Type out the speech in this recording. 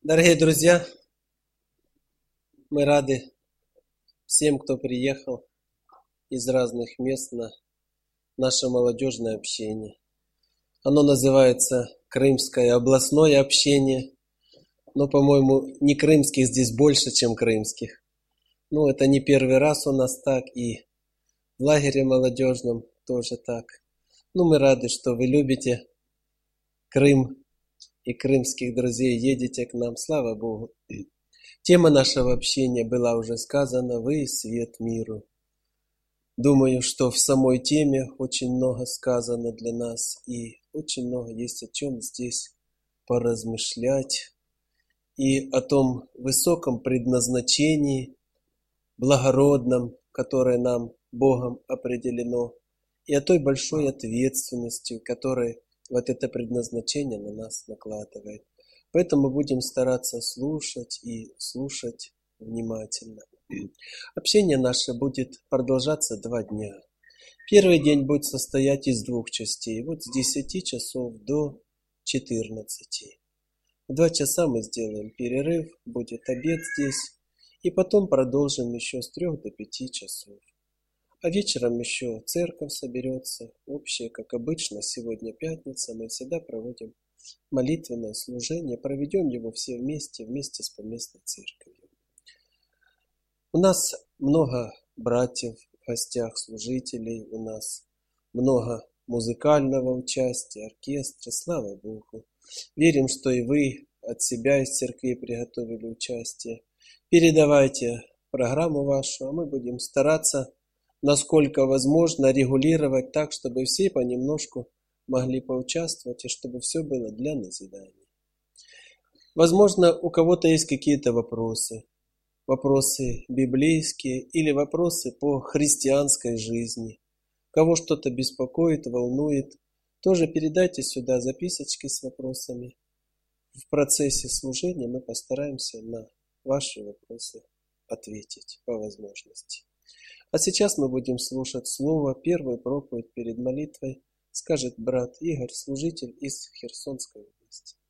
Дорогие друзья, мы рады всем, кто приехал из разных мест на наше молодежное общение. Оно называется Крымское областное общение, но, по-моему, не крымских здесь больше, чем крымских. Это не первый раз у нас так, и в лагере молодежном тоже так. Мы рады, что вы любите Крым и крымских друзей, едете к нам, слава Богу. Тема нашего общения была уже сказана: «Вы свет миру». Думаю, что в самой теме очень много сказано для нас, и очень много есть о чем здесь поразмышлять, и о том высоком предназначении, благородном, которое нам Богом определено, и о той большой ответственности, которая вот это предназначение на нас накладывает. Поэтому будем стараться слушать и слушать внимательно. Общение наше будет продолжаться 2 дня. Первый день будет состоять из 2 частей. С 10 часов до 14. В 2 часа мы сделаем перерыв, будет обед здесь. И потом продолжим еще с 3 до 5 часов. А вечером еще церковь соберется, общее, как обычно. Сегодня пятница, мы всегда проводим молитвенное служение, проведем его все вместе с поместной церковью. У нас много братьев в гостях, служителей, у нас много музыкального участия, оркестра, слава Богу. Верим, что и вы от себя из церкви приготовили участие. Передавайте программу вашу, а мы будем стараться, насколько возможно, регулировать так, чтобы все понемножку могли поучаствовать, и чтобы все было для назидания. Возможно, у кого-то есть какие-то вопросы библейские или вопросы по христианской жизни. Кого что-то беспокоит, волнует, тоже передайте сюда записочки с вопросами. В процессе служения мы постараемся на ваши вопросы ответить по возможности. А сейчас мы будем слушать слово, первую проповедь перед молитвой скажет брат Игорь, служитель из Херсонской области.